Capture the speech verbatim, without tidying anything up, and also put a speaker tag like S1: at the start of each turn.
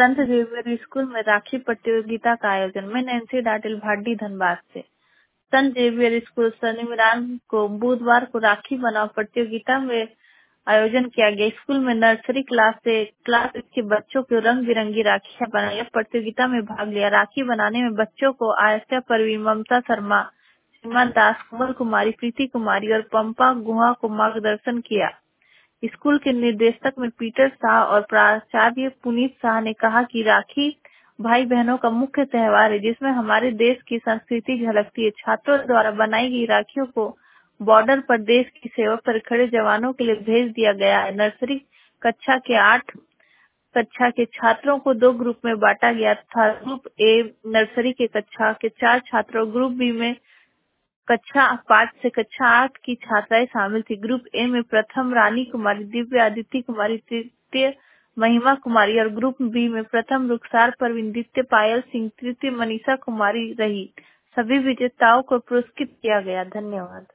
S1: संत Xavier school में राखी प्रतियोगिता का आयोजन। मैं नैन्सी डाटिल भाटी धनबाद से। संत जेवियर स्कूल शनिवार को बुधवार को राखी बनाओ प्रतियोगिता में आयोजन किया गया। स्कूल में नर्सरी क्लास से क्लास के बच्चों को रंग बिरंगी राखियां बनाई। प्रतियोगिता में भाग लिया। राखी बनाने में बच्चों को आयशा परवीन, ममता शर्मा, सीमा दास, कोमल कुमारी, प्रीति कुमारी और पंपा गुहा को मार्गदर्शन किया। स्कूल के निर्देशक में पीटर शाह और प्राचार्य पुनीत शाह ने कहा कि राखी भाई बहनों का मुख्य त्योहार है, जिसमें हमारे देश की संस्कृति झलकती है। छात्रों द्वारा बनाई गई राखियों को बॉर्डर पर देश की सेवा पर खड़े जवानों के लिए भेज दिया गया है। नर्सरी कक्षा के आठ कक्षा के छात्रों को दो ग्रुप में बांटा गया था। ग्रुप ए नर्सरी के कक्षा के चार छात्रों, ग्रुप बी में कक्षा पाँच से कक्षा आठ की छात्राएं शामिल थी। ग्रुप ए में प्रथम रानी कुमारी, दिव्य आदित्य कुमारी, तृतीय महिमा कुमारी और ग्रुप बी में प्रथम रुखसार परवीन, द्वितीय पायल सिंह, तृतीय मनीषा कुमारी रही। सभी विजेताओं को पुरस्कृत किया गया। धन्यवाद।